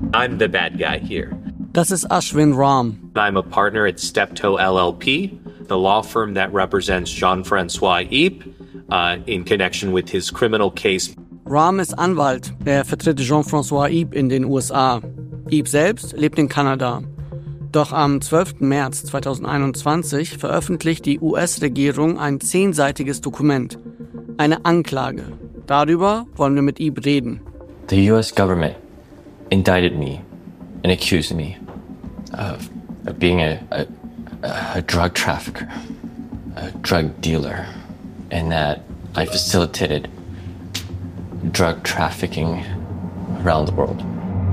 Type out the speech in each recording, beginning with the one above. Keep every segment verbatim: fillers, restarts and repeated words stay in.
I'm the bad guy here. Das ist Ashwin Ram. I'm a partner at Steptoe L L P, the law firm that represents Jean-François Yip uh, in connection with his criminal case. Ram ist Anwalt. Er vertritt Jean-François Yip in den U S A. Yip selbst lebt in Kanada. Doch am zwölften März zweitausendeinundzwanzig veröffentlicht die U S-Regierung ein zehnseitiges Dokument. Eine Anklage. Darüber wollen wir mit Yip reden. The U S government indicted me and accused me of, of being a, a, a drug trafficker, a drug dealer, and that I facilitated drug trafficking around the world.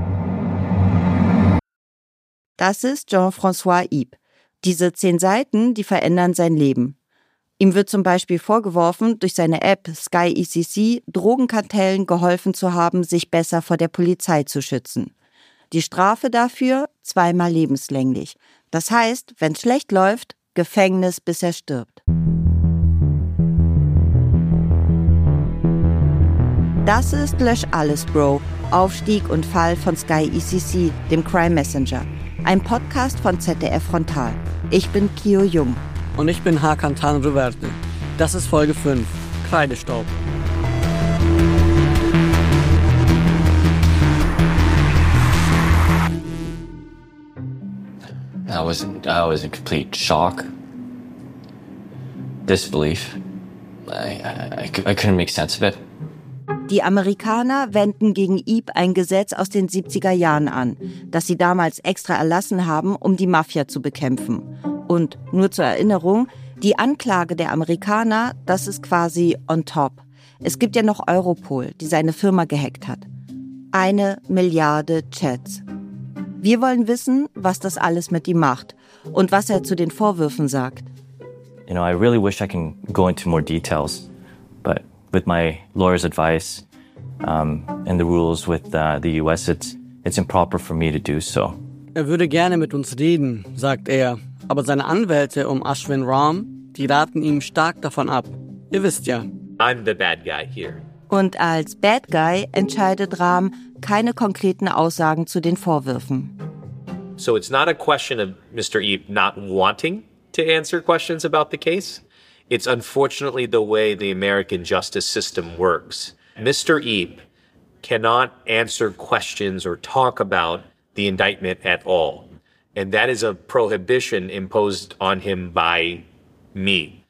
Das ist Jean-François Yip. Diese zehn Seiten, die verändern sein Leben. Ihm wird zum Beispiel vorgeworfen, durch seine App Sky E C C Drogenkartellen geholfen zu haben, sich besser vor der Polizei zu schützen. Die Strafe dafür zweimal lebenslänglich. Das heißt, wenn es schlecht läuft, Gefängnis, bis er stirbt. Das ist Lösch alles, Bro. Aufstieg und Fall von Sky E C C, dem Crime Messenger. Ein Podcast von Z D F Frontal. Ich bin Kio Jung. Und ich bin Hakan Tanrıverdi. Das ist Folge fünf, Kreidestaub. I was, I was in complete shock, disbelief. I, I, I couldn't make sense of it. Die Amerikaner wenden gegen Yip ein Gesetz aus den siebziger Jahren an, das sie damals extra erlassen haben, um die Mafia zu bekämpfen. Und nur zur Erinnerung, die Anklage der Amerikaner, das ist quasi on top. Es gibt ja noch Europol, die seine Firma gehackt hat. Eine Milliarde Chats. Wir wollen wissen, was das alles mit ihm macht und was er zu den Vorwürfen sagt. You know, I really wish I can go into more details, but with my lawyer's advice um, and the rules with uh, the U S, it's, it's improper for me to do so. Er würde gerne mit uns reden, sagt er. Aber seine Anwälte um Ashwin Ram, die raten ihm stark davon ab. Ihr wisst ja. I'm the bad guy here. Und als Bad Guy entscheidet Ram keine konkreten Aussagen zu den Vorwürfen. So it's not a question of Mister Yip not wanting to answer questions about the case. It's unfortunately the way the American justice system works. Mister Yip cannot answer questions or talk about the indictment at all. And that is a prohibition imposed on him by me.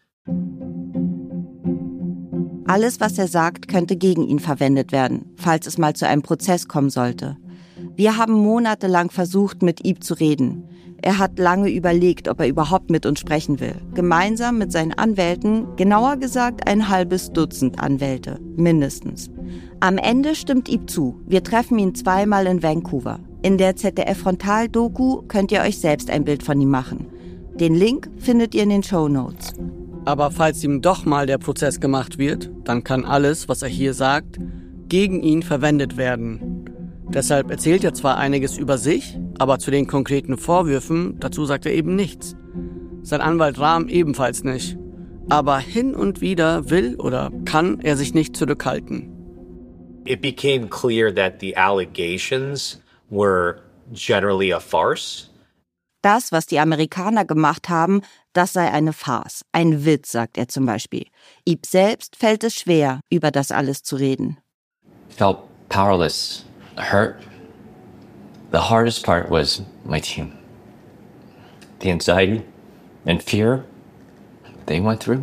Alles, was er sagt, könnte gegen ihn verwendet werden, falls es mal zu einem Prozess kommen sollte. Wir haben monatelang versucht, mit Yip zu reden. Er hat lange überlegt, ob er überhaupt mit uns sprechen will. Gemeinsam mit seinen Anwälten, genauer gesagt ein halbes Dutzend Anwälte, mindestens. Am Ende stimmt Yip zu. Wir treffen ihn zweimal in Vancouver. In der Z D F-Frontal-Doku könnt ihr euch selbst ein Bild von ihm machen. Den Link findet ihr in den Shownotes. Aber falls ihm doch mal der Prozess gemacht wird, dann kann alles, was er hier sagt, gegen ihn verwendet werden. Deshalb erzählt er zwar einiges über sich, aber zu den konkreten Vorwürfen, dazu sagt er eben nichts. Sein Anwalt Ram ebenfalls nicht. Aber hin und wieder will oder kann er sich nicht zurückhalten. It became clear that the allegations were generally a farce. Das, was die Amerikaner gemacht haben, das sei eine Farce, ein Witz, sagt er zum Beispiel. Yip selbst fällt es schwer, über das alles zu reden. I felt powerless, hurt. The hardest part was my team. The anxiety and fear they went through.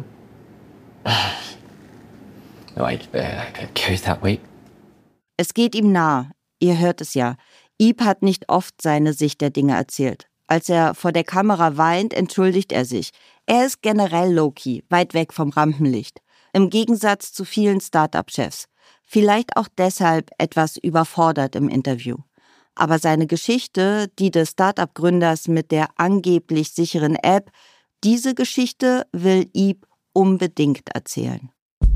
No, I, I carried that weight. Es geht ihm nah, ihr hört es ja. Yip hat nicht oft seine Sicht der Dinge erzählt. Als er vor der Kamera weint, entschuldigt er sich. Er ist generell low-key, weit weg vom Rampenlicht. Im Gegensatz zu vielen Start-up-Chefs. Vielleicht auch deshalb etwas überfordert im Interview. Aber seine Geschichte, die des Start-up-Gründers mit der angeblich sicheren App, diese Geschichte will Yip unbedingt erzählen.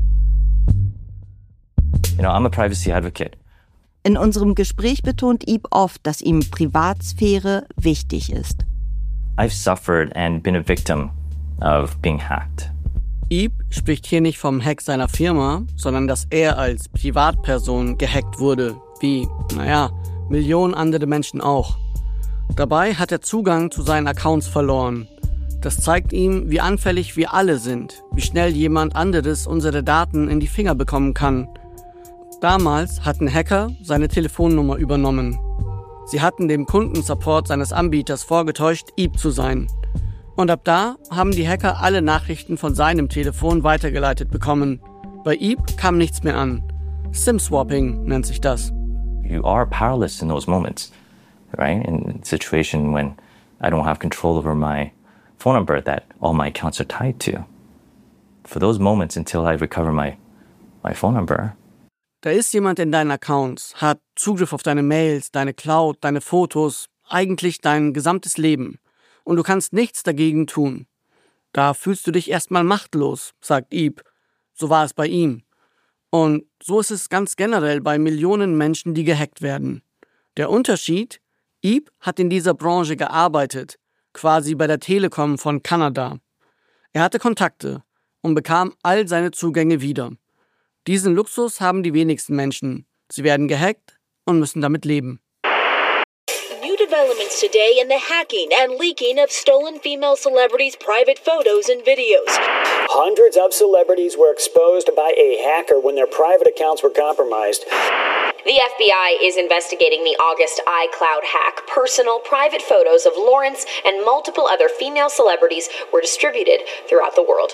You know, I'm a privacy advocate. In unserem Gespräch betont Yip oft, dass ihm Privatsphäre wichtig ist. I've suffered and been a victim of being hacked. Yip spricht hier nicht vom Hack seiner Firma, sondern dass er als Privatperson gehackt wurde, wie, naja, Millionen andere Menschen auch. Dabei hat er Zugang zu seinen Accounts verloren. Das zeigt ihm, wie anfällig wir alle sind, wie schnell jemand anderes unsere Daten in die Finger bekommen kann. Damals hatten Hacker seine Telefonnummer übernommen. Sie hatten dem Kundensupport seines Anbieters vorgetäuscht, Eep zu sein. Und ab da haben die Hacker alle Nachrichten von seinem Telefon weitergeleitet bekommen. Bei Eep kam nichts mehr an. SIM-Swapping nennt sich das. You are powerless in those moments, right? In a situation when I don't have control over my phone number that all my accounts are tied to. For those moments until I recover my, my phone number. Da ist jemand in deinen Accounts, hat Zugriff auf deine Mails, deine Cloud, deine Fotos, eigentlich dein gesamtes Leben. Und du kannst nichts dagegen tun. Da fühlst du dich erstmal machtlos, sagt Eep. So war es bei ihm. Und so ist es ganz generell bei Millionen Menschen, die gehackt werden. Der Unterschied? Eep hat in dieser Branche gearbeitet, quasi bei der Telekom von Kanada. Er hatte Kontakte und bekam all seine Zugänge wieder. Diesen Luxus haben die wenigsten Menschen. Sie werden gehackt und müssen damit leben. New developments today in the hacking and leaking of stolen female celebrities' private photos and videos. Hundreds of celebrities were exposed by a hacker when their private accounts were compromised. The F B I is investigating the August iCloud hack. Personal, private photos of Lawrence and multiple other female celebrities were distributed throughout the world.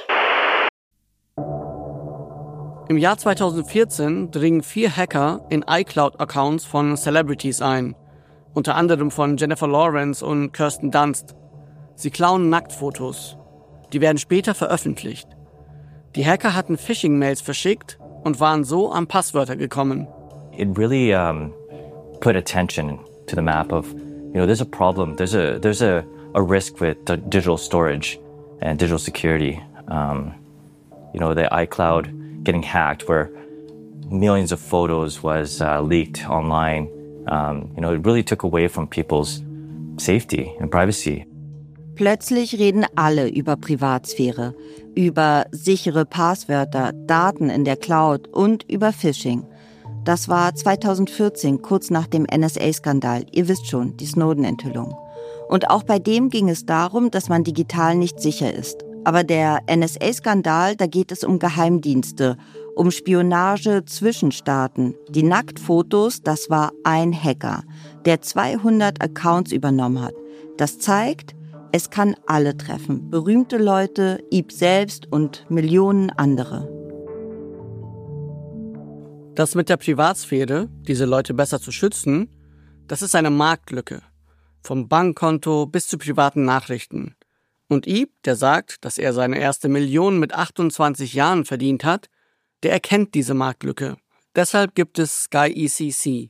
Im Jahr zweitausendvierzehn dringen vier Hacker in iCloud-Accounts von Celebrities ein. Unter anderem von Jennifer Lawrence und Kirsten Dunst. Sie klauen Nacktfotos. Die werden später veröffentlicht. Die Hacker hatten Phishing-Mails verschickt und waren so an Passwörter gekommen. It really um, put attention to the map of, you know, there's a problem, there's a there's a, a risk with the digital storage and digital security. Um, you know, the iCloud getting hacked, where millions of photos was uh, leaked online. Um, you know, it really took away from people's safety and privacy. Plötzlich reden alle über Privatsphäre, über sichere Passwörter, Daten in der Cloud und über Phishing. Das war zweitausendvierzehn, kurz nach dem N S A-Skandal. Ihr wisst schon, die Snowden-Enthüllung. Und auch bei dem ging es darum, dass man digital nicht sicher ist. Aber der N S A-Skandal, da geht es um Geheimdienste, um Spionage zwischen Staaten. Die Nacktfotos, das war ein Hacker, der zweihundert Accounts übernommen hat. Das zeigt, es kann alle treffen. Berühmte Leute, Eep selbst und Millionen andere. Das mit der Privatsphäre, diese Leute besser zu schützen, das ist eine Marktlücke. Vom Bankkonto bis zu privaten Nachrichten. Und Eep, der sagt, dass er seine erste Million mit achtundzwanzig Jahren verdient hat, der erkennt diese Marktlücke. Deshalb gibt es Sky E C C.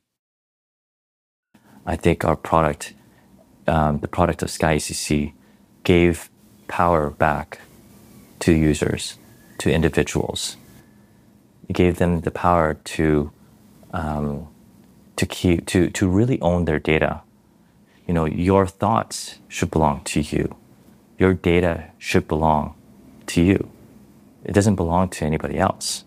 I think our product, um, the product of Sky E C C, gave power back to users, to individuals. It gave them the power to, um, to keep, to to really own their data. You know, your thoughts should belong to you. Your data should belong to you. It doesn't belong to anybody else.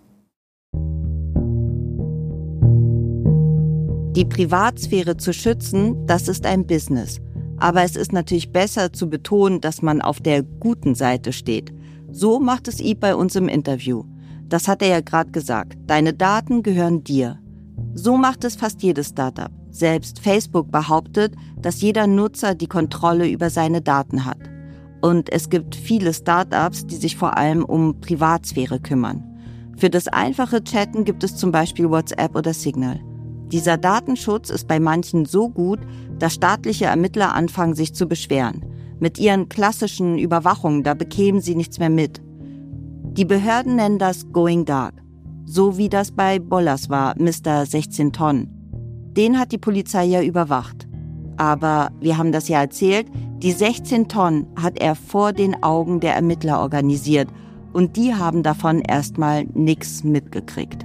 Die Privatsphäre zu schützen, das ist ein Business. Aber es ist natürlich besser zu betonen, dass man auf der guten Seite steht. So macht es Eep bei uns im Interview. Das hat er ja gerade gesagt. Deine Daten gehören dir. So macht es fast jedes Startup. Selbst Facebook behauptet, dass jeder Nutzer die Kontrolle über seine Daten hat. Und es gibt viele Startups, die sich vor allem um Privatsphäre kümmern. Für das einfache Chatten gibt es zum Beispiel WhatsApp oder Signal. Dieser Datenschutz ist bei manchen so gut, dass staatliche Ermittler anfangen, sich zu beschweren. Mit ihren klassischen Überwachungen, da bekämen sie nichts mehr mit. Die Behörden nennen das Going Dark. So wie das bei Bollers war, Mister sechzehn Tonnen. Den hat die Polizei ja überwacht. Aber wir haben das ja erzählt, die sechzehn Tonnen hat er vor den Augen der Ermittler organisiert und die haben davon erstmal nichts mitgekriegt.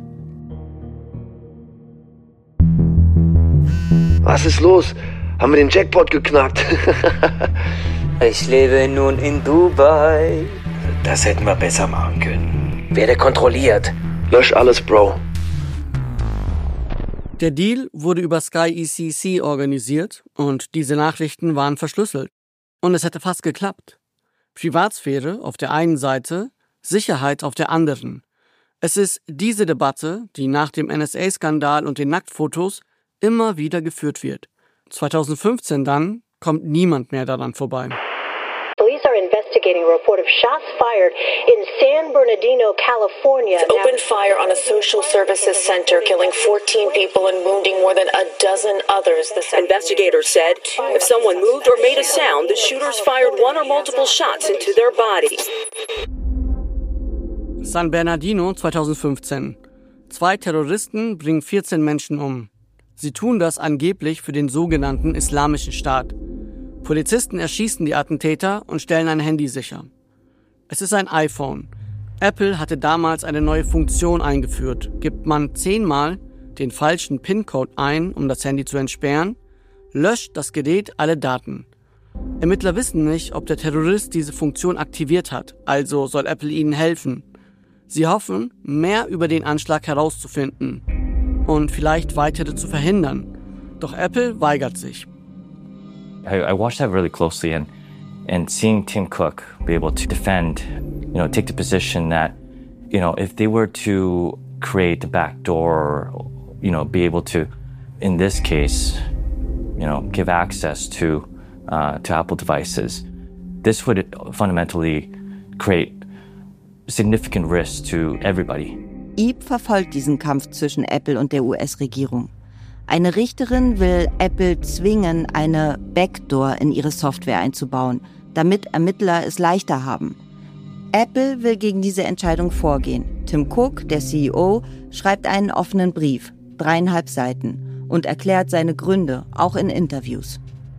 Was ist los? Haben wir den Jackpot geknackt? Ich lebe nun in Dubai. Das hätten wir besser machen können. Werde kontrolliert. Lösch alles, Bro. Der Deal wurde über Sky E C C organisiert und diese Nachrichten waren verschlüsselt. Und es hätte fast geklappt. Privatsphäre auf der einen Seite, Sicherheit auf der anderen. Es ist diese Debatte, die nach dem N S A-Skandal und den Nacktfotos immer wieder geführt wird. zweitausendfünfzehn dann kommt niemand mehr daran vorbei. Police are investigating a report of shots fired in San Bernardino, California. Opened fire on a social services center, killing fourteen people and wounding more than a dozen others. Investigators said if someone moved or made a sound, the shooters fired one or multiple shots into their bodies. San Bernardino zweitausendfünfzehn. Zwei Terroristen bringen vierzehn Menschen um. Sie tun das angeblich für den sogenannten Islamischen Staat. Polizisten erschießen die Attentäter und stellen ein Handy sicher. Es ist ein iPhone. Apple hatte damals eine neue Funktion eingeführt. Gibt man zehnmal den falschen PIN-Code ein, um das Handy zu entsperren, löscht das Gerät alle Daten. Ermittler wissen nicht, ob der Terrorist diese Funktion aktiviert hat, also soll Apple ihnen helfen. Sie hoffen, mehr über den Anschlag herauszufinden und vielleicht weitere zu verhindern. Doch Apple weigert sich. I, I watched that really closely, and and seeing Tim Cook be able to defend, you know, take the position that, you know, if they were to create a backdoor, you know, be able to, in this case, you know, give access to uh, to Apple devices, this would fundamentally create significant risk to everybody. Ip verfolgt diesen Kampf zwischen Apple und der U S-Regierung. Eine Richterin will Apple zwingen, eine Backdoor in ihre Software einzubauen, damit Ermittler es leichter haben. Apple will gegen diese Entscheidung vorgehen. Tim Cook, der C E O, schreibt einen offenen Brief, dreieinhalb Seiten, und erklärt seine Gründe, auch in Interviews.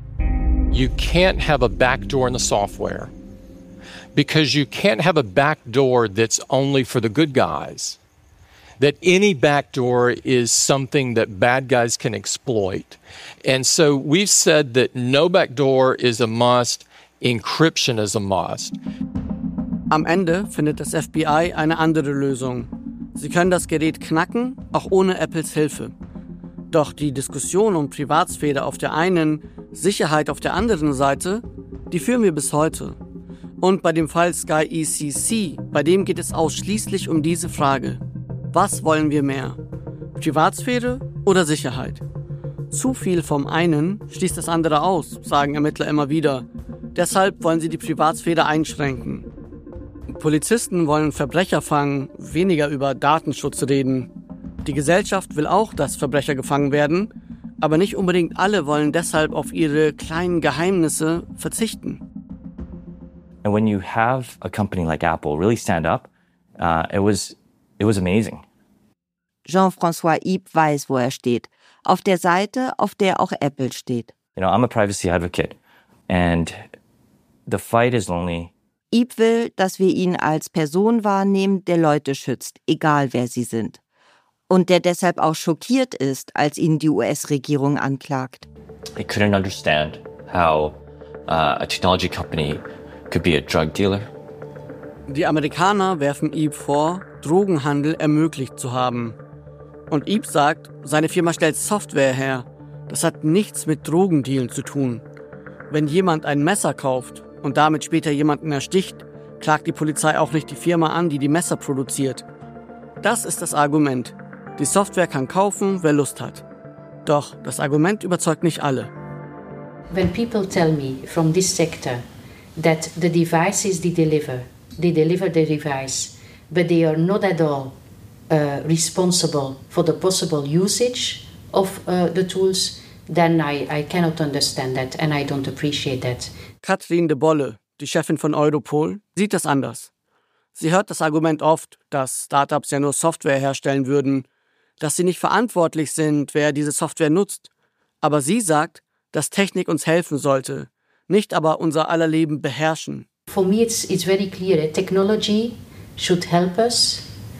You can't have a backdoor in the software because you can't have a backdoor that's only for the good guys. That any backdoor is something that bad guys can exploit. And so we've said that no backdoor is a must, encryption is a must. Am Ende findet das F B I eine andere Lösung. Sie können das Gerät knacken, auch ohne Apples Hilfe. Doch die Diskussion um Privatsphäre auf der einen, Sicherheit auf der anderen Seite, die führen wir bis heute. Und bei dem Fall Sky E C C, bei dem geht es ausschließlich um diese Frage. Was wollen wir mehr? Privatsphäre oder Sicherheit? Zu viel vom einen schließt das andere aus, sagen Ermittler immer wieder. Deshalb wollen sie die Privatsphäre einschränken. Polizisten wollen Verbrecher fangen, weniger über Datenschutz reden. Die Gesellschaft will auch, dass Verbrecher gefangen werden, aber nicht unbedingt alle wollen deshalb auf ihre kleinen Geheimnisse verzichten. And when you have a company like Apple really stand up, uh, it was It was amazing. Jean-François Ip weiß, wo er steht. Auf der Seite, auf der auch Apple steht. You know, I'm a privacy advocate and the fight is lonely. Ip will, dass wir ihn als Person wahrnehmen, der Leute schützt, egal wer sie sind. Und der deshalb auch schockiert ist, als ihn die U S-Regierung anklagt. I couldn't understand how uh, a technology company could be a drug dealer. Die Amerikaner werfen Ip vor, Drogenhandel ermöglicht zu haben. Und Ip sagt, seine Firma stellt Software her. Das hat nichts mit Drogendealen zu tun. Wenn jemand ein Messer kauft und damit später jemanden ersticht, klagt die Polizei auch nicht die Firma an, die die Messer produziert. Das ist das Argument. Die Software kann kaufen, wer Lust hat. Doch das Argument überzeugt nicht alle. When people tell me from this sector that the devices they deliver, they deliver the device, but they are not at all uh, responsible for the possible usage of uh, the tools, then I, I cannot understand that and I don't appreciate that. Katrin de Bolle, die Chefin von Europol, sieht das anders. Sie hört das Argument oft, dass Startups ja nur Software herstellen würden, dass sie nicht verantwortlich sind, wer diese Software nutzt. Aber sie sagt, dass Technik uns helfen sollte, nicht aber unser aller Leben beherrschen. For me it's, it's very clear that technology should help us,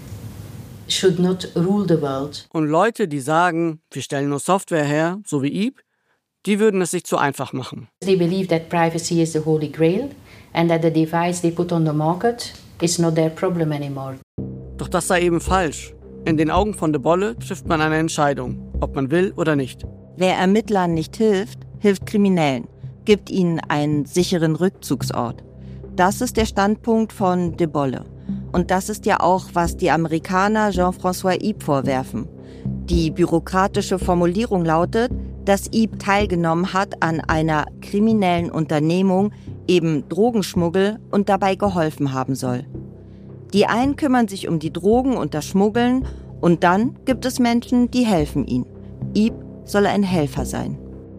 should not rule the world. Und Leute, die sagen, wir stellen nur Software her, so wie Ip, die würden es sich zu einfach machen. They believe that privacy is the holy grail and that the device they put on the market is not their problem anymore. Doch das sei eben falsch. In den Augen von de Bolle trifft man eine Entscheidung. ob man will oder nicht. Wer Ermittlern nicht hilft, hilft Kriminellen, gibt ihnen einen sicheren Rückzugsort. Das ist der Standpunkt von De Bolle. Und das ist ja auch, was die Amerikaner Jean-François Yves vorwerfen. Die bürokratische Formulierung lautet, dass Yves teilgenommen hat an einer kriminellen Unternehmung, eben Drogenschmuggel, und dabei geholfen haben soll. Die einen kümmern sich um die Drogen und das Schmuggeln, und dann gibt es Menschen, die helfen ihm. Yves soll ein Helfer sein.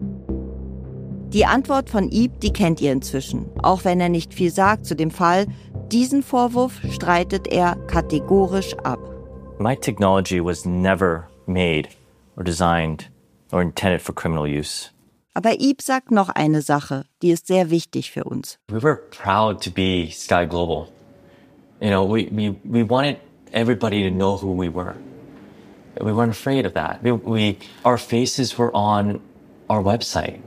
Die Antwort von Yves, die kennt ihr inzwischen, auch wenn er nicht viel sagt zu dem Fall. Diesen Vorwurf streitet er kategorisch ab. My technology was never made or designed or intended for criminal use. Aber Yves sagt noch eine Sache, die ist sehr wichtig für uns. We were proud to be Sky Global. You know, we, we, we wanted everybody to know who we were. We weren't afraid of that. We, we, our faces were on our website.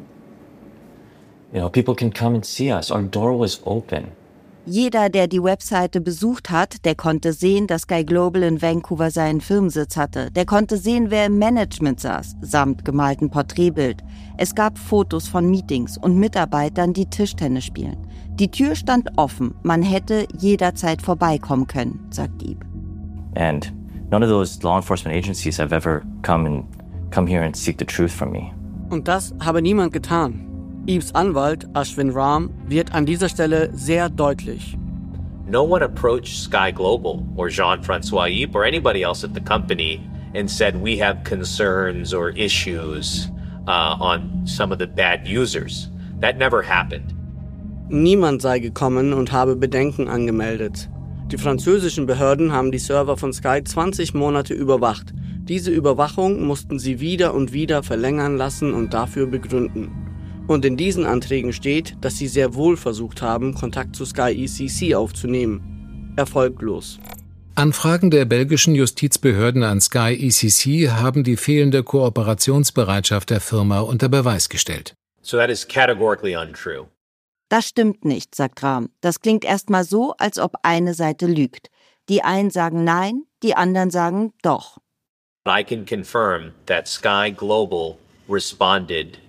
You know, people can come and see us. Our door was open. Jeder, der die Webseite besucht hat, der konnte sehen, dass Sky Global in Vancouver seinen Firmensitz hatte. Der konnte sehen, wer im Management saß, samt gemaltem Porträtbild. Es gab Fotos von Meetings und Mitarbeitern, die Tischtennis spielen. Die Tür stand offen. Man hätte jederzeit vorbeikommen können, sagt Yves. And none of those law enforcement agencies have ever come and come here and seek the truth from me. Und das habe niemand getan. Yves Anwalt, Ashwin Ram, wird an dieser Stelle sehr deutlich. No one approached Sky Global or Jean-François Yves or anybody else at the company and said we have concerns or issues uh, on some of the bad users. That never happened. Niemand sei gekommen und habe Bedenken angemeldet. Die französischen Behörden haben die Server von Sky zwanzig Monate überwacht. Diese Überwachung mussten sie wieder und wieder verlängern lassen und dafür begründen. Und in diesen Anträgen steht, dass sie sehr wohl versucht haben, Kontakt zu Sky E C C aufzunehmen. Erfolglos. Anfragen der belgischen Justizbehörden an Sky E C C haben die fehlende Kooperationsbereitschaft der Firma unter Beweis gestellt. So that is categorically untrue. Das stimmt nicht, sagt Ram. Das klingt erstmal so, als ob eine Seite lügt. Die einen sagen nein, die anderen sagen doch. I can confirm that Sky Global responded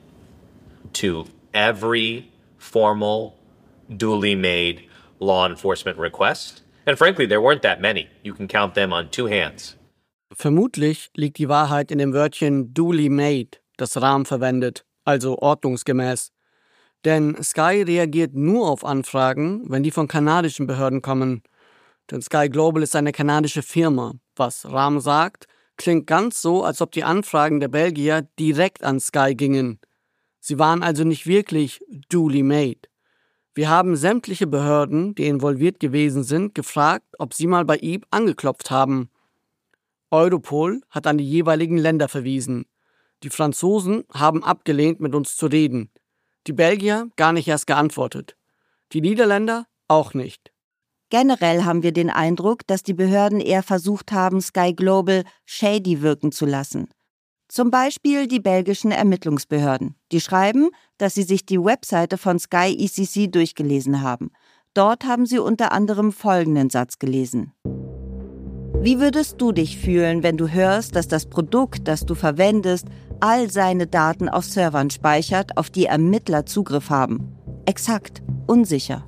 to every formal, duly made law enforcement request. And frankly, there weren't that many. You can count them on two hands. Vermutlich liegt die Wahrheit in dem Wörtchen duly made, das Ram verwendet, also ordnungsgemäß. Denn Sky reagiert nur auf Anfragen, wenn die von kanadischen Behörden kommen. Denn Sky Global ist eine kanadische Firma. Was Ram sagt, klingt ganz so, als ob die Anfragen der Belgier direkt an Sky gingen. Sie waren also nicht wirklich duly made. Wir haben sämtliche Behörden, die involviert gewesen sind, gefragt, ob sie mal bei Yves angeklopft haben. Europol hat an die jeweiligen Länder verwiesen. Die Franzosen haben abgelehnt, mit uns zu reden. Die Belgier gar nicht erst geantwortet. Die Niederländer auch nicht. Generell haben wir den Eindruck, dass die Behörden eher versucht haben, Sky Global shady wirken zu lassen. Zum Beispiel die belgischen Ermittlungsbehörden. Die schreiben, dass sie sich die Webseite von Sky E C C durchgelesen haben. Dort haben sie unter anderem folgenden Satz gelesen. Wie würdest du dich fühlen, wenn du hörst, dass das Produkt, das du verwendest, all seine Daten auf Servern speichert, auf die Ermittler Zugriff haben? Exakt, unsicher.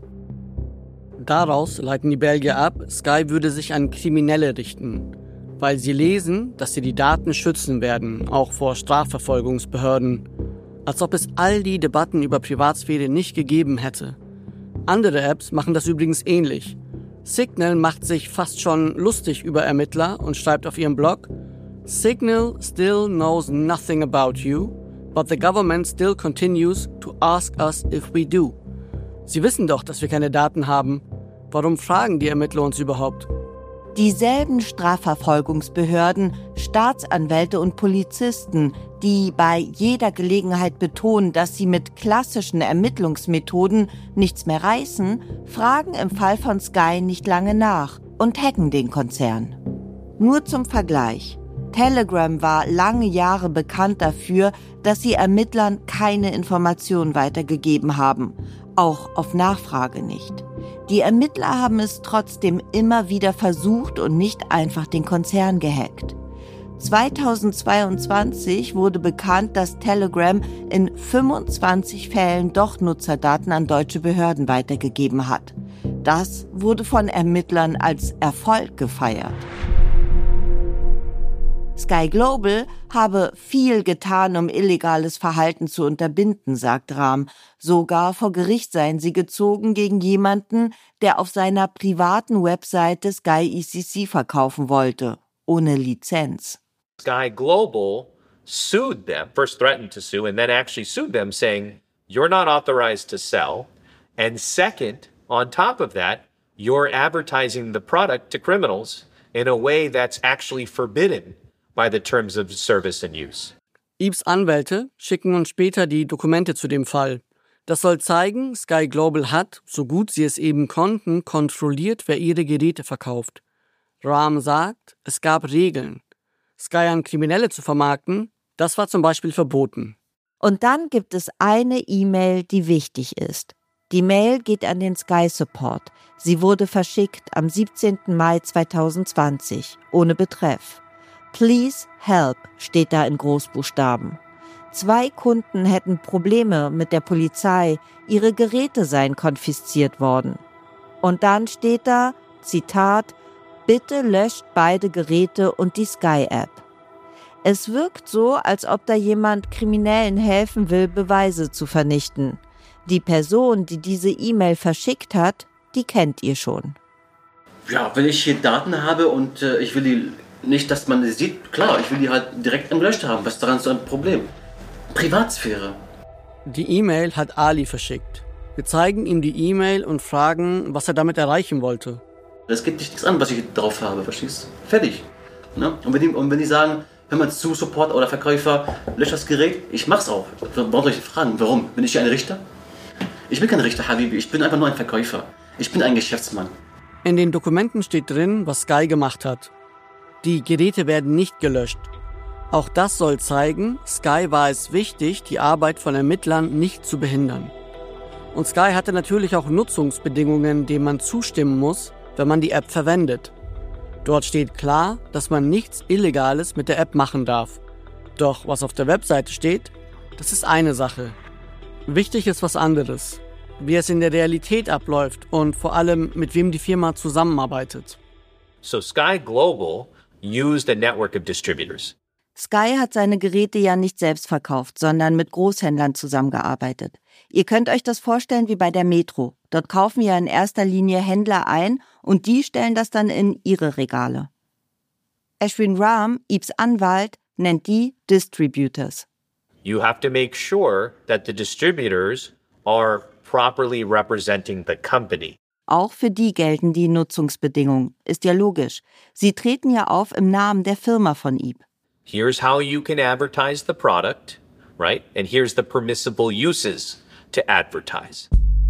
Daraus leiten die Belgier ab, Sky würde sich an Kriminelle richten, weil sie lesen, dass sie die Daten schützen werden, auch vor Strafverfolgungsbehörden. Als ob es all die Debatten über Privatsphäre nicht gegeben hätte. Andere Apps machen das übrigens ähnlich. Signal macht sich fast schon lustig über Ermittler und schreibt auf ihrem Blog: Signal still knows nothing about you, but the government still continues to ask us if we do. Sie wissen doch, dass wir keine Daten haben. Warum fragen die Ermittler uns überhaupt? Dieselben Strafverfolgungsbehörden, Staatsanwälte und Polizisten, die bei jeder Gelegenheit betonen, dass sie mit klassischen Ermittlungsmethoden nichts mehr reißen, fragen im Fall von Sky nicht lange nach und hacken den Konzern. Nur zum Vergleich. Telegram war lange Jahre bekannt dafür, dass sie Ermittlern keine Informationen weitergegeben haben, auch auf Nachfrage nicht. Die Ermittler haben es trotzdem immer wieder versucht und nicht einfach den Konzern gehackt. zweitausendzweiundzwanzig wurde bekannt, dass Telegram in fünfundzwanzig Fällen doch Nutzerdaten an deutsche Behörden weitergegeben hat. Das wurde von Ermittlern als Erfolg gefeiert. Sky Global habe viel getan, um illegales Verhalten zu unterbinden, sagt Rahm. Sogar vor Gericht seien sie gezogen gegen jemanden, der auf seiner privaten Webseite Sky E C C verkaufen wollte, ohne Lizenz. Sky Global sued them, first threatened to sue, and then actually sued them, saying, you're not authorized to sell. And second, on top of that, you're advertising the product to criminals in a way that's actually forbidden by the terms of service and use. Ibs Anwälte schicken uns später die Dokumente zu dem Fall. Das soll zeigen, Sky Global hat, so gut sie es eben konnten, kontrolliert, wer ihre Geräte verkauft. Rahm sagt, es gab Regeln. Sky an Kriminelle zu vermarkten, das war zum Beispiel verboten. Und dann gibt es eine E-Mail, die wichtig ist. Die Mail geht an den Sky Support. Sie wurde verschickt am siebzehnten Mai zweitausendzwanzig, ohne Betreff. Please help steht da in Großbuchstaben. Zwei Kunden hätten Probleme mit der Polizei, ihre Geräte seien konfisziert worden. Und dann steht da, Zitat, bitte löscht beide Geräte und die Sky-App. Es wirkt so, als ob da jemand Kriminellen helfen will, Beweise zu vernichten. Die Person, die diese E-Mail verschickt hat, die kennt ihr schon. Ja, wenn ich hier Daten habe und äh, ich will die nicht, dass man sie sieht, klar, ich will die halt direkt gelöscht haben. Was ist daran so ein Problem? Privatsphäre. Die E-Mail hat Ali verschickt. Wir zeigen ihm die E-Mail und fragen, was er damit erreichen wollte. Das geht dich nichts an, was ich drauf habe, verstehst du? Fertig. Ne? Und, wenn die, und wenn die sagen, hör mal zu, Support oder Verkäufer, lösch das Gerät, ich mach's auch. Warum soll ich fragen? Warum? Bin ich hier ein Richter? Ich bin kein Richter, Habibi, ich bin einfach nur ein Verkäufer. Ich bin ein Geschäftsmann. In den Dokumenten steht drin, was Sky gemacht hat. Die Geräte werden nicht gelöscht. Auch das soll zeigen, Sky war es wichtig, die Arbeit von Ermittlern nicht zu behindern. Und Sky hatte natürlich auch Nutzungsbedingungen, denen man zustimmen muss, wenn man die App verwendet. Dort steht klar, dass man nichts Illegales mit der App machen darf. Doch was auf der Webseite steht, das ist eine Sache. Wichtig ist was anderes. Wie es in der Realität abläuft und vor allem, mit wem die Firma zusammenarbeitet. So Sky Global used a network of distributors. Sky hat seine Geräte ja nicht selbst verkauft, sondern mit Großhändlern zusammengearbeitet. Ihr könnt euch das vorstellen wie bei der Metro. Dort kaufen ja in erster Linie Händler ein und die stellen das dann in ihre Regale. Ashwin Rahm, Ibs Anwalt, nennt die Distributors. You have to make sure that the distributors are properly representing the company. Auch für die gelten die Nutzungsbedingungen. Ist ja logisch. Sie treten ja auf im Namen der Firma von Ib. Here's how you can advertise the product, right? And here's the permissible uses to advertise.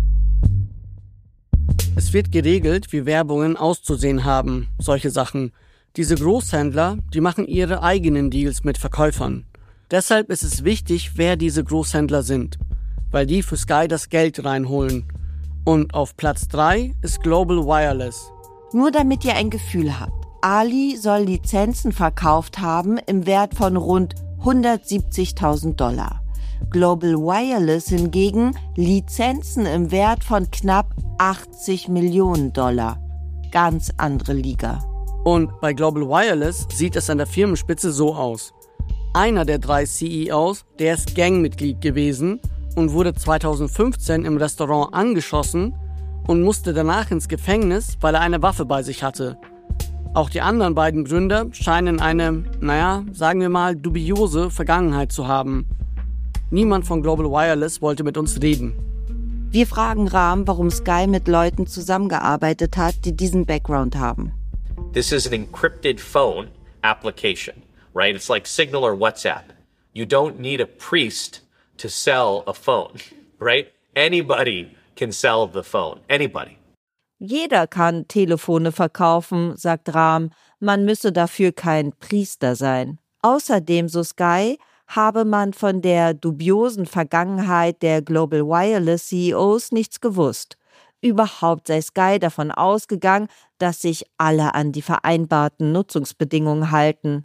Es wird geregelt, wie Werbungen auszusehen haben, solche Sachen. Diese Großhändler, die machen ihre eigenen Deals mit Verkäufern. Deshalb ist es wichtig, wer diese Großhändler sind, weil die für Sky das Geld reinholen. Und auf Platz drei ist Global Wireless. Nur damit ihr ein Gefühl habt. Ali soll Lizenzen verkauft haben im Wert von rund hundertsiebzigtausend Dollar. Global Wireless hingegen Lizenzen im Wert von knapp achtzig Millionen Dollar. Ganz andere Liga. Und bei Global Wireless sieht es an der Firmenspitze so aus. Einer der drei C E Os, der ist Gangmitglied gewesen und wurde zweitausendfünfzehn im Restaurant angeschossen und musste danach ins Gefängnis, weil er eine Waffe bei sich hatte. Auch die anderen beiden Gründer scheinen eine, naja, sagen wir mal, dubiose Vergangenheit zu haben. Niemand von Global Wireless wollte mit uns reden. Wir fragen Rahm, warum Sky mit Leuten zusammengearbeitet hat, die diesen Background haben. This is an encrypted phone application, right? It's like Signal or WhatsApp. You don't need a priest to sell a phone, right? Anybody can sell the phone. Anybody. Jeder kann Telefone verkaufen, sagt Rahm. Man müsse dafür kein Priester sein. Außerdem, so Sky, habe man von der dubiosen Vergangenheit der Global Wireless C E Os nichts gewusst. Überhaupt sei Sky davon ausgegangen, dass sich alle an die vereinbarten Nutzungsbedingungen halten.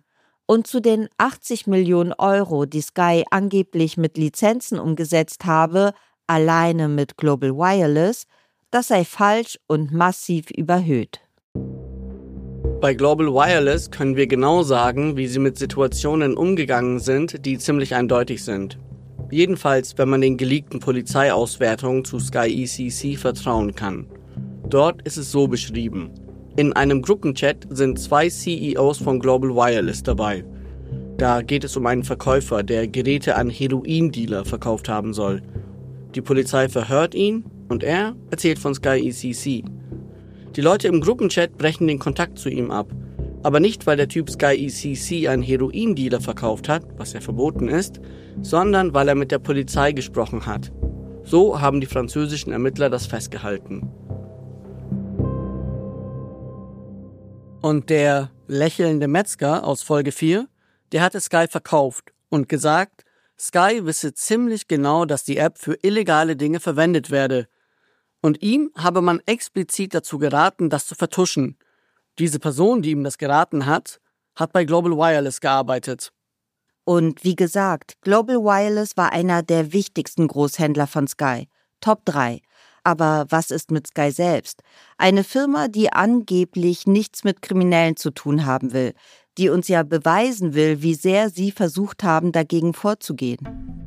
Und zu den achtzig Millionen Euro, die Sky angeblich mit Lizenzen umgesetzt habe, alleine mit Global Wireless, das sei falsch und massiv überhöht. Bei Global Wireless können wir genau sagen, wie sie mit Situationen umgegangen sind, die ziemlich eindeutig sind. Jedenfalls, wenn man den geleakten Polizeiauswertungen zu Sky E C C vertrauen kann. Dort ist es so beschrieben. In einem Gruppenchat sind zwei C E Os von Global Wireless dabei. Da geht es um einen Verkäufer, der Geräte an Heroindealer verkauft haben soll. Die Polizei verhört ihn und er erzählt von Sky E C C. Die Leute im Gruppenchat brechen den Kontakt zu ihm ab. Aber nicht, weil der Typ Sky E C C einen Heroindealer verkauft hat, was ja verboten ist, sondern weil er mit der Polizei gesprochen hat. So haben die französischen Ermittler das festgehalten. Und der lächelnde Metzger aus Folge vier, der hatte Sky verkauft und gesagt, Sky wisse ziemlich genau, dass die App für illegale Dinge verwendet werde. Und ihm habe man explizit dazu geraten, das zu vertuschen. Diese Person, die ihm das geraten hat, hat bei Global Wireless gearbeitet. Und wie gesagt, Global Wireless war einer der wichtigsten Großhändler von Sky. Top drei. Aber was ist mit Sky selbst? Eine Firma, die angeblich nichts mit Kriminellen zu tun haben will, die uns ja beweisen will, wie sehr sie versucht haben, dagegen vorzugehen.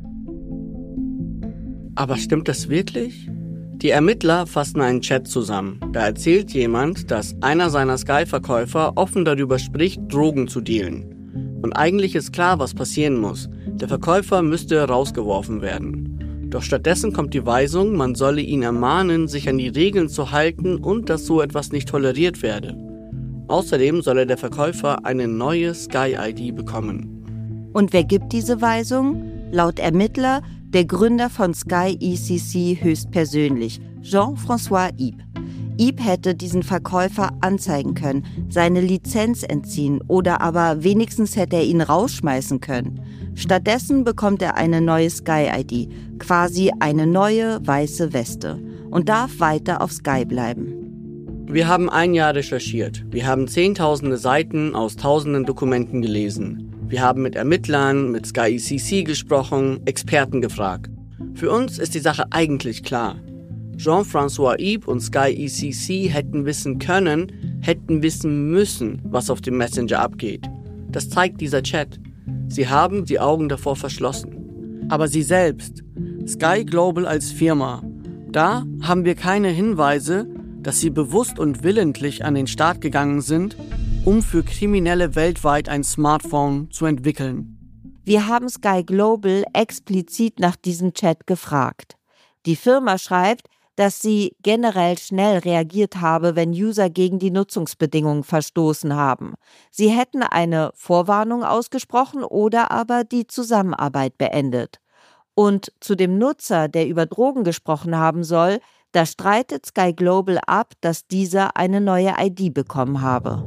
Aber stimmt das wirklich? Die Ermittler fassen einen Chat zusammen. Da erzählt jemand, dass einer seiner Sky-Verkäufer offen darüber spricht, Drogen zu dealen. Und eigentlich ist klar, was passieren muss. Der Verkäufer müsste rausgeworfen werden. Doch stattdessen kommt die Weisung, man solle ihn ermahnen, sich an die Regeln zu halten und dass so etwas nicht toleriert werde. Außerdem solle der Verkäufer eine neue Sky-I D bekommen. Und wer gibt diese Weisung? Laut Ermittler der Gründer von Sky E C C höchstpersönlich, Jean-François Yves. Yves hätte diesen Verkäufer anzeigen können, seine Lizenz entziehen oder aber wenigstens hätte er ihn rausschmeißen können. Stattdessen bekommt er eine neue Sky-I D, quasi eine neue weiße Weste und darf weiter auf Sky bleiben. Wir haben ein Jahr recherchiert. Wir haben zehntausende Seiten aus tausenden Dokumenten gelesen. Wir haben mit Ermittlern, mit Sky E C C gesprochen, Experten gefragt. Für uns ist die Sache eigentlich klar. Jean-François Yves und Sky E C C hätten wissen können, hätten wissen müssen, was auf dem Messenger abgeht. Das zeigt dieser Chat. Sie haben die Augen davor verschlossen. Aber sie selbst, Sky Global als Firma, da haben wir keine Hinweise, dass sie bewusst und willentlich an den Start gegangen sind, um für Kriminelle weltweit ein Smartphone zu entwickeln. Wir haben Sky Global explizit nach diesem Chat gefragt. Die Firma schreibt, dass sie generell schnell reagiert habe, wenn User gegen die Nutzungsbedingungen verstoßen haben. Sie hätten eine Vorwarnung ausgesprochen oder aber die Zusammenarbeit beendet. Und zu dem Nutzer, der über Drogen gesprochen haben soll, da streitet Sky Global ab, dass dieser eine neue I D bekommen habe.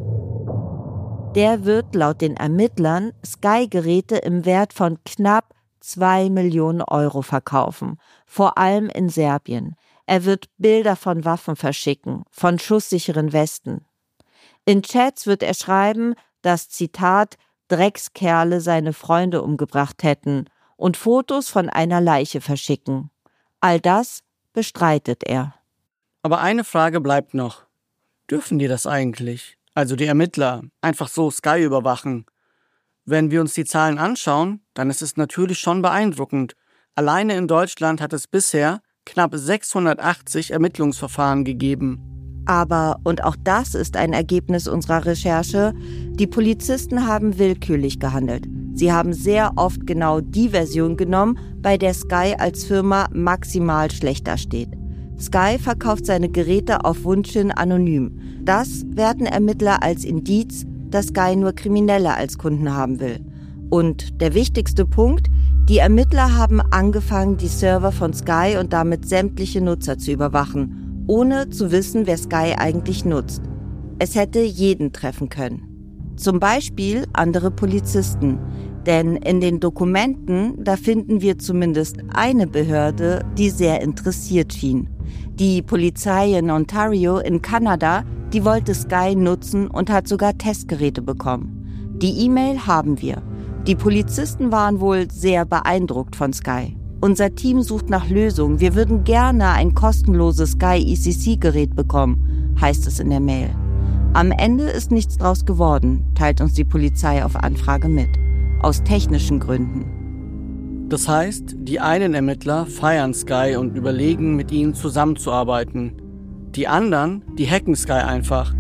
Der wird laut den Ermittlern Sky-Geräte im Wert von knapp zwei Millionen Euro verkaufen, vor allem in Serbien. Er wird Bilder von Waffen verschicken, von schusssicheren Westen. In Chats wird er schreiben, dass, Zitat, Dreckskerle seine Freunde umgebracht hätten und Fotos von einer Leiche verschicken. All das bestreitet er. Aber eine Frage bleibt noch. Dürfen die das eigentlich? Also die Ermittler, einfach so Sky überwachen? Wenn wir uns die Zahlen anschauen, dann ist es natürlich schon beeindruckend. Alleine in Deutschland hat es bisher knapp sechshundertachtzig Ermittlungsverfahren gegeben. Aber, und auch das ist ein Ergebnis unserer Recherche, die Polizisten haben willkürlich gehandelt. Sie haben sehr oft genau die Version genommen, bei der Sky als Firma maximal schlecht dasteht. Sky verkauft seine Geräte auf Wunsch hin anonym. Das werten Ermittler als Indiz, dass Sky nur Kriminelle als Kunden haben will. Und der wichtigste Punkt: Die Ermittler haben angefangen, die Server von Sky und damit sämtliche Nutzer zu überwachen, ohne zu wissen, wer Sky eigentlich nutzt. Es hätte jeden treffen können. Zum Beispiel andere Polizisten. Denn in den Dokumenten, da finden wir zumindest eine Behörde, die sehr interessiert schien. Die Polizei in Ontario in Kanada, die wollte Sky nutzen und hat sogar Testgeräte bekommen. Die E-Mail haben wir. Die Polizisten waren wohl sehr beeindruckt von Sky. Unser Team sucht nach Lösungen. Wir würden gerne ein kostenloses Sky E C C-Gerät bekommen, heißt es in der Mail. Am Ende ist nichts draus geworden, teilt uns die Polizei auf Anfrage mit. Aus technischen Gründen. Das heißt, die einen Ermittler feiern Sky und überlegen, mit ihnen zusammenzuarbeiten. Die anderen, die hacken Sky einfach.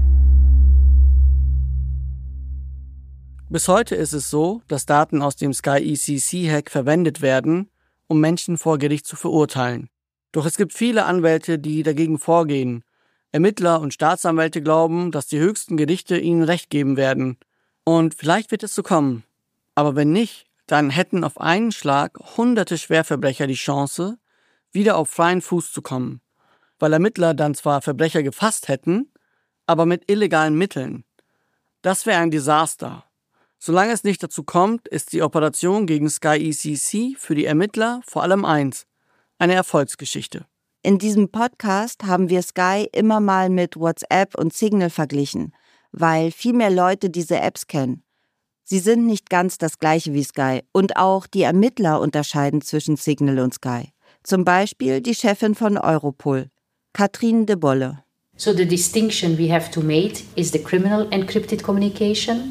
Bis heute ist es so, dass Daten aus dem Sky E C C-Hack verwendet werden, um Menschen vor Gericht zu verurteilen. Doch es gibt viele Anwälte, die dagegen vorgehen. Ermittler und Staatsanwälte glauben, dass die höchsten Gerichte ihnen Recht geben werden. Und vielleicht wird es so kommen. Aber wenn nicht, dann hätten auf einen Schlag hunderte Schwerverbrecher die Chance, wieder auf freien Fuß zu kommen. Weil Ermittler dann zwar Verbrecher gefasst hätten, aber mit illegalen Mitteln. Das wäre ein Desaster. Solange es nicht dazu kommt, ist die Operation gegen Sky E C C für die Ermittler vor allem eins: eine Erfolgsgeschichte. In diesem Podcast haben wir Sky immer mal mit WhatsApp und Signal verglichen, weil viel mehr Leute diese Apps kennen. Sie sind nicht ganz das gleiche wie Sky und auch die Ermittler unterscheiden zwischen Signal und Sky. Zum Beispiel die Chefin von Europol, Katrin de Bolle. So the distinction we have to make is the criminal encrypted communication,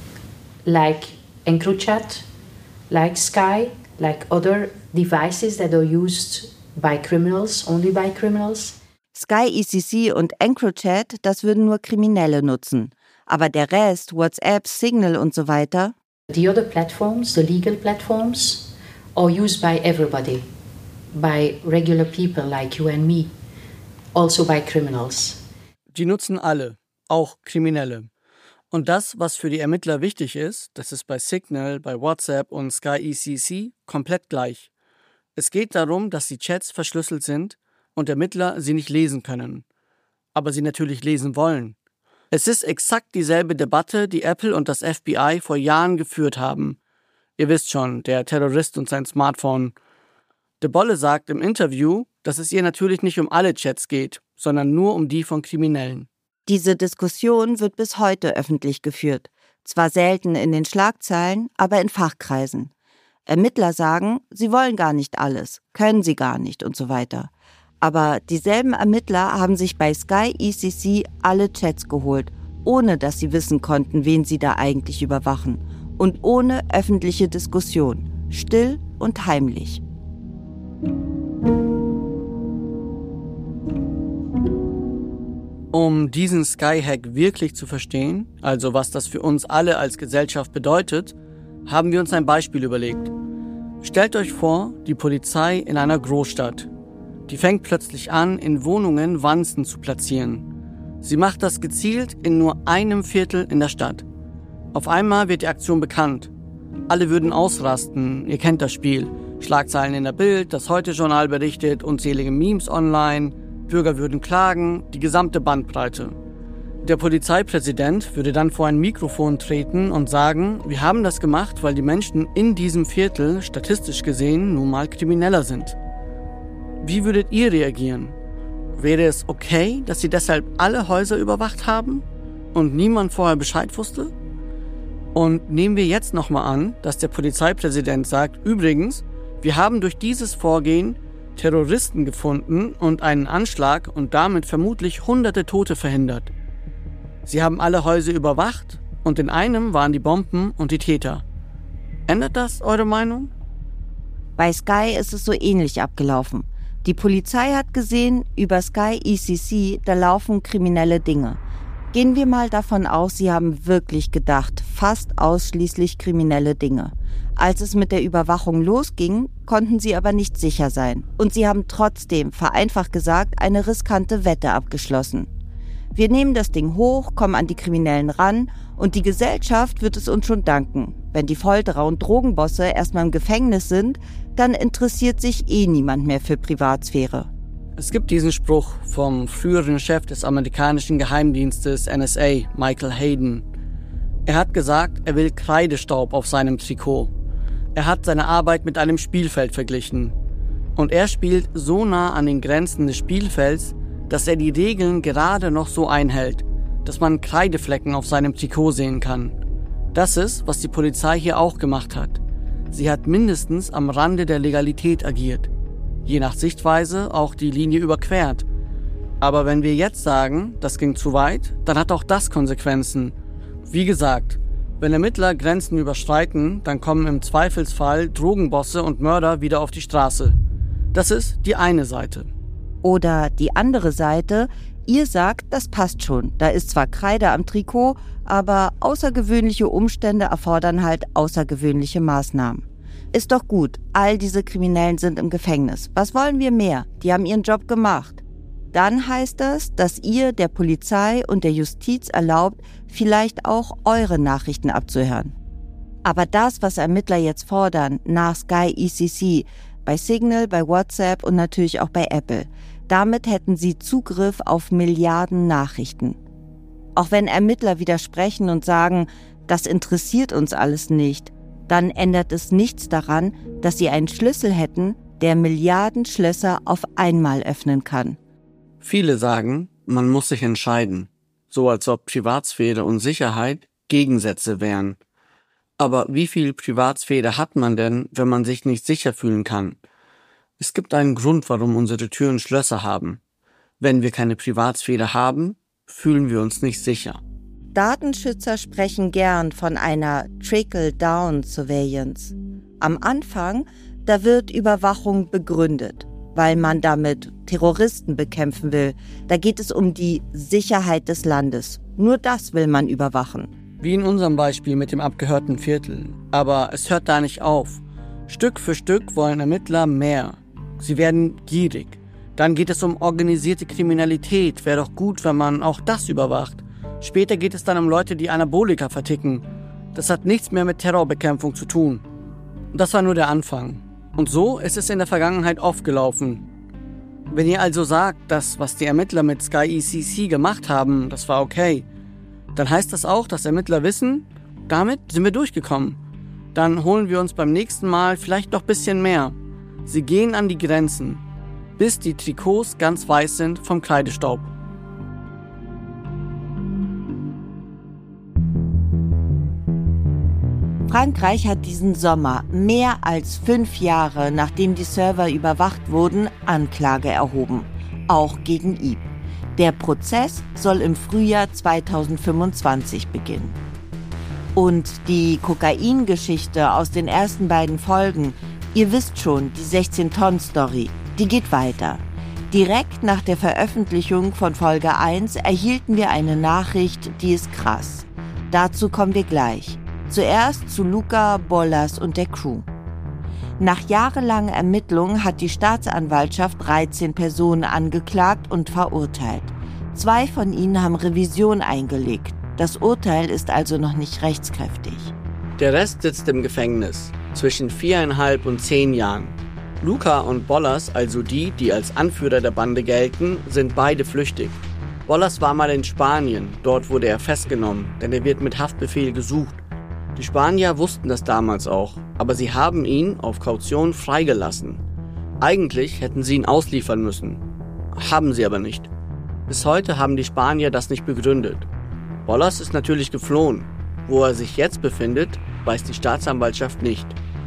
like EncroChat, like Sky, like other devices that are used by criminals, only by criminals. Sky E C C und EncroChat, das würden nur Kriminelle nutzen. Aber der Rest, WhatsApp, Signal und so weiter? The other platforms, the legal platforms, are used by everybody, by regular people like you and me, also by criminals. Die nutzen alle, auch Kriminelle. Und das, was für die Ermittler wichtig ist, das ist bei Signal, bei WhatsApp und Sky E C C komplett gleich. Es geht darum, dass die Chats verschlüsselt sind und Ermittler sie nicht lesen können. Aber sie natürlich lesen wollen. Es ist exakt dieselbe Debatte, die Apple und das F B I vor Jahren geführt haben. Ihr wisst schon, der Terrorist und sein Smartphone. De Bolle sagt im Interview, dass es ihr natürlich nicht um alle Chats geht, sondern nur um die von Kriminellen. Diese Diskussion wird bis heute öffentlich geführt. Zwar selten in den Schlagzeilen, aber in Fachkreisen. Ermittler sagen, sie wollen gar nicht alles, können sie gar nicht und so weiter. Aber dieselben Ermittler haben sich bei Sky E C C alle Chats geholt, ohne dass sie wissen konnten, wen sie da eigentlich überwachen. Und ohne öffentliche Diskussion. Still und heimlich. Um diesen Sky-Hack wirklich zu verstehen, also was das für uns alle als Gesellschaft bedeutet, haben wir uns ein Beispiel überlegt. Stellt euch vor, die Polizei in einer Großstadt. Die fängt plötzlich an, in Wohnungen Wanzen zu platzieren. Sie macht das gezielt in nur einem Viertel in der Stadt. Auf einmal wird die Aktion bekannt. Alle würden ausrasten, ihr kennt das Spiel. Schlagzeilen in der Bild, das Heute-Journal berichtet, unzählige Memes online, Bürger würden klagen, die gesamte Bandbreite. Der Polizeipräsident würde dann vor ein Mikrofon treten und sagen, wir haben das gemacht, weil die Menschen in diesem Viertel statistisch gesehen nun mal krimineller sind. Wie würdet ihr reagieren? Wäre es okay, dass sie deshalb alle Häuser überwacht haben und niemand vorher Bescheid wusste? Und nehmen wir jetzt nochmal an, dass der Polizeipräsident sagt, übrigens, wir haben durch dieses Vorgehen Terroristen gefunden und einen Anschlag und damit vermutlich hunderte Tote verhindert. Sie haben alle Häuser überwacht und in einem waren die Bomben und die Täter. Ändert das eure Meinung? Bei Sky ist es so ähnlich abgelaufen. Die Polizei hat gesehen, über Sky E C C, da laufen kriminelle Dinge. Gehen wir mal davon aus, sie haben wirklich gedacht, fast ausschließlich kriminelle Dinge. Als es mit der Überwachung losging, konnten sie aber nicht sicher sein. Und sie haben trotzdem, vereinfacht gesagt, eine riskante Wette abgeschlossen. Wir nehmen das Ding hoch, kommen an die Kriminellen ran und die Gesellschaft wird es uns schon danken. Wenn die Folterer und Drogenbosse erstmal im Gefängnis sind, dann interessiert sich eh niemand mehr für Privatsphäre. Es gibt diesen Spruch vom früheren Chef des amerikanischen Geheimdienstes N S A, Michael Hayden. Er hat gesagt, er will Kreidestaub auf seinem Trikot. Er hat seine Arbeit mit einem Spielfeld verglichen. Und er spielt so nah an den Grenzen des Spielfelds, dass er die Regeln gerade noch so einhält, dass man Kreideflecken auf seinem Trikot sehen kann. Das ist, was die Polizei hier auch gemacht hat. Sie hat mindestens am Rande der Legalität agiert. Je nach Sichtweise auch die Linie überquert. Aber wenn wir jetzt sagen, das ging zu weit, dann hat auch das Konsequenzen. Wie gesagt, wenn Ermittler Grenzen überschreiten, dann kommen im Zweifelsfall Drogenbosse und Mörder wieder auf die Straße. Das ist die eine Seite. Oder die andere Seite, ihr sagt, das passt schon. Da ist zwar Kreide am Trikot, aber außergewöhnliche Umstände erfordern halt außergewöhnliche Maßnahmen. Ist doch gut, all diese Kriminellen sind im Gefängnis. Was wollen wir mehr? Die haben ihren Job gemacht. Dann heißt es, dass ihr der Polizei und der Justiz erlaubt, vielleicht auch eure Nachrichten abzuhören. Aber das, was Ermittler jetzt fordern, nach Sky E C C, bei Signal, bei WhatsApp und natürlich auch bei Apple, damit hätten sie Zugriff auf Milliarden Nachrichten. Auch wenn Ermittler widersprechen und sagen, das interessiert uns alles nicht, dann ändert es nichts daran, dass sie einen Schlüssel hätten, der Milliarden Schlösser auf einmal öffnen kann. Viele sagen, man muss sich entscheiden, so als ob Privatsphäre und Sicherheit Gegensätze wären. Aber wie viel Privatsphäre hat man denn, wenn man sich nicht sicher fühlen kann? Es gibt einen Grund, warum unsere Türen Schlösser haben. Wenn wir keine Privatsphäre haben, fühlen wir uns nicht sicher. Datenschützer sprechen gern von einer Trickle-Down-Surveillance. Am Anfang, da wird Überwachung begründet, weil man damit Terroristen bekämpfen will. Da geht es um die Sicherheit des Landes. Nur das will man überwachen. Wie in unserem Beispiel mit dem abgehörten Viertel. Aber es hört da nicht auf. Stück für Stück wollen Ermittler mehr. Sie werden gierig. Dann geht es um organisierte Kriminalität. Wäre doch gut, wenn man auch das überwacht. Später geht es dann um Leute, die Anabolika verticken. Das hat nichts mehr mit Terrorbekämpfung zu tun. Das war nur der Anfang. Und so ist es in der Vergangenheit oft gelaufen. Wenn ihr also sagt, das, was die Ermittler mit Sky E C C gemacht haben, das war okay, dann heißt das auch, dass Ermittler wissen, damit sind wir durchgekommen. Dann holen wir uns beim nächsten Mal vielleicht noch ein bisschen mehr. Sie gehen an die Grenzen, bis die Trikots ganz weiß sind vom Kreidestaub. Frankreich hat diesen Sommer, mehr als fünf Jahre nachdem die Server überwacht wurden, Anklage erhoben. Auch gegen Yves. Der Prozess soll im Frühjahr zweitausendfünfundzwanzig beginnen. Und die Kokain-Geschichte aus den ersten beiden Folgen, ihr wisst schon, die sechzehn-Tonnen-Story, die geht weiter. Direkt nach der Veröffentlichung von Folge eins erhielten wir eine Nachricht, die ist krass. Dazu kommen wir gleich. Zuerst zu Luca, Bolas und der Crew. Nach jahrelangen Ermittlungen hat die Staatsanwaltschaft dreizehn Personen angeklagt und verurteilt. Zwei von ihnen haben Revision eingelegt. Das Urteil ist also noch nicht rechtskräftig. Der Rest sitzt im Gefängnis, zwischen viereinhalb und zehn Jahren. Luca und Bolas, also die, die als Anführer der Bande gelten, sind beide flüchtig. Bolas war mal in Spanien, dort wurde er festgenommen, denn er wird mit Haftbefehl gesucht. Die Spanier wussten das damals auch, aber sie haben ihn auf Kaution freigelassen. Eigentlich hätten sie ihn ausliefern müssen. Haben sie aber nicht. Bis heute haben die Spanier das nicht begründet. Bolas ist natürlich geflohen. Wo er sich jetzt befindet, weiß die Staatsanwaltschaft nicht.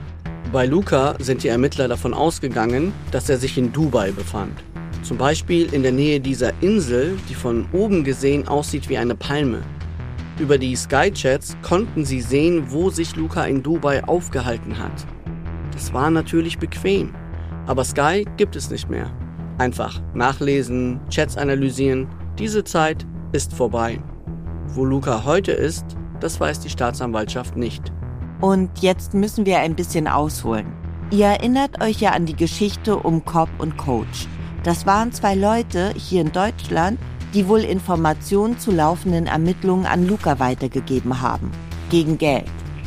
Bei Luca sind die Ermittler davon ausgegangen, dass er sich in Dubai befand. Zum Beispiel in der Nähe dieser Insel, die von oben gesehen aussieht wie eine Palme. Über die Skychats konnten sie sehen, wo sich Luca in Dubai aufgehalten hat. Das war natürlich bequem, aber Sky gibt es nicht mehr. Einfach nachlesen, Chats analysieren, diese Zeit ist vorbei. Wo Luca heute ist, das weiß die Staatsanwaltschaft nicht. Und jetzt müssen wir ein bisschen ausholen. Ihr erinnert euch ja an die Geschichte um Cop und Coach. Das waren zwei Leute hier in Deutschland, die wohl Informationen zu laufenden Ermittlungen an Luca weitergegeben haben. Gegen Geld.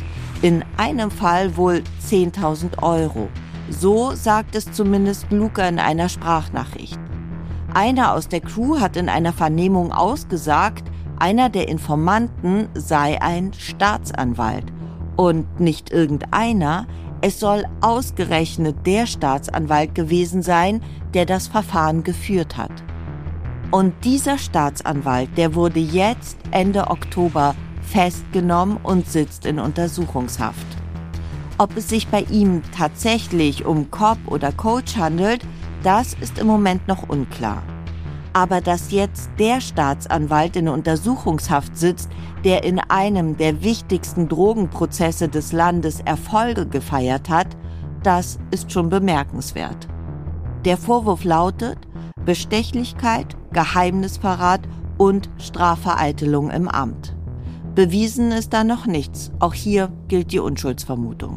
In einem Fall wohl zehntausend Euro. So sagt es zumindest Luca in einer Sprachnachricht. Einer aus der Crew hat in einer Vernehmung ausgesagt, einer der Informanten sei ein Staatsanwalt. Und nicht irgendeiner, es soll ausgerechnet der Staatsanwalt gewesen sein, der das Verfahren geführt hat. Und dieser Staatsanwalt, der wurde jetzt Ende Oktober festgenommen und sitzt in Untersuchungshaft. Ob es sich bei ihm tatsächlich um Cop oder Coach handelt, das ist im Moment noch unklar. Aber dass jetzt der Staatsanwalt in Untersuchungshaft sitzt, der in einem der wichtigsten Drogenprozesse des Landes Erfolge gefeiert hat, das ist schon bemerkenswert. Der Vorwurf lautet Bestechlichkeit, Geheimnisverrat und Strafvereitelung im Amt. Bewiesen ist da noch nichts. Auch hier gilt die Unschuldsvermutung.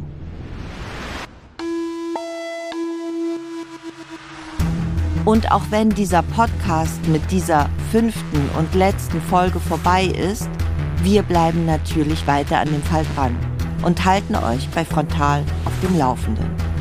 Und auch wenn dieser Podcast mit dieser fünften und letzten Folge vorbei ist, wir bleiben natürlich weiter an dem Fall dran und halten euch bei Frontal auf dem Laufenden.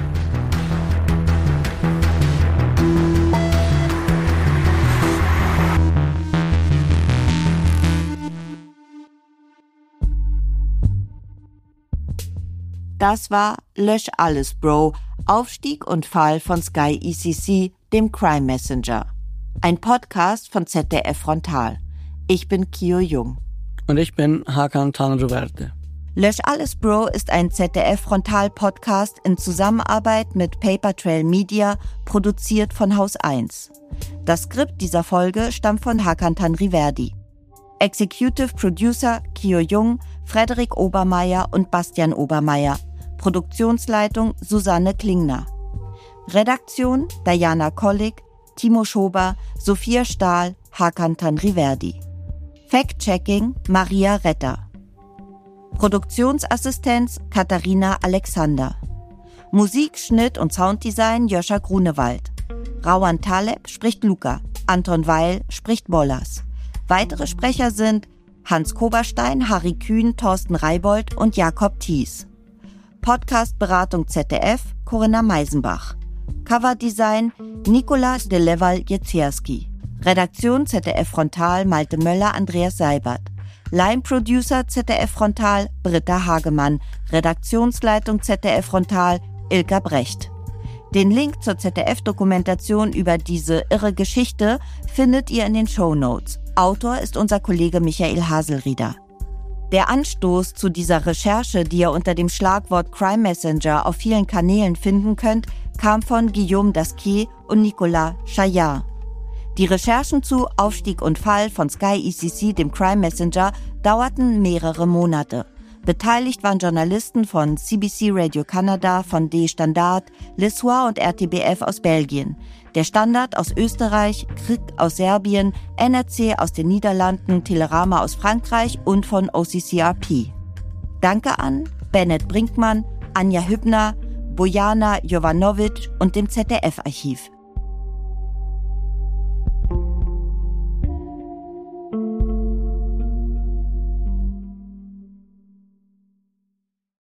Das war Lösch alles, Bro, Aufstieg und Fall von Sky E C C, dem Crime Messenger. Ein Podcast von Z D F Frontal. Ich bin Kio Jung. Und ich bin Hakan Tanrıverdi. Lösch alles, Bro ist ein Z D F Frontal Podcast in Zusammenarbeit mit Paper Trail Media, produziert von Haus eins. Das Skript dieser Folge stammt von Hakan Tanrıverdi. Executive Producer Kio Jung, Frederik Obermeier und Bastian Obermeier. Produktionsleitung Susanne Klingner. Redaktion Diana Kollig, Timo Schober, Sophia Stahl, Hakan Tanrıverdi. Fact-Checking Maria Retter. Produktionsassistenz Katharina Alexander. Musik, Schnitt und Sounddesign Joscha Grunewald. Rawan Taleb spricht Luca, Anton Weil spricht Bollas. Weitere Sprecher sind Hans Koberstein, Harry Kühn, Thorsten Reibold und Jakob Thies. Podcast-Beratung Z D F, Corinna Meisenbach. Coverdesign, Nikola Deleval-Jezierski. Redaktion Z D F Frontal, Malte Möller, Andreas Seibert. Line-Producer Z D F Frontal, Britta Hagemann. Redaktionsleitung Z D F Frontal, Ilka Brecht. Den Link zur Z D F-Dokumentation über diese irre Geschichte findet ihr in den Shownotes. Autor ist unser Kollege Michael Haselrieder. Der Anstoß zu dieser Recherche, die ihr unter dem Schlagwort Crime Messenger auf vielen Kanälen finden könnt, kam von Guillaume Dasquier und Nicolas Chaillard. Die Recherchen zu Aufstieg und Fall von Sky E C C, dem Crime Messenger, dauerten mehrere Monate. Beteiligt waren Journalisten von C B C Radio Canada, von D Standard, Le Soir und R T B F aus Belgien, der Standard aus Österreich, Krieg aus Serbien, N R C aus den Niederlanden, Telerama aus Frankreich und von O C C R P. Danke an Bennett Brinkmann, Anja Hübner, Bojana Jovanovic und dem Z D F-Archiv.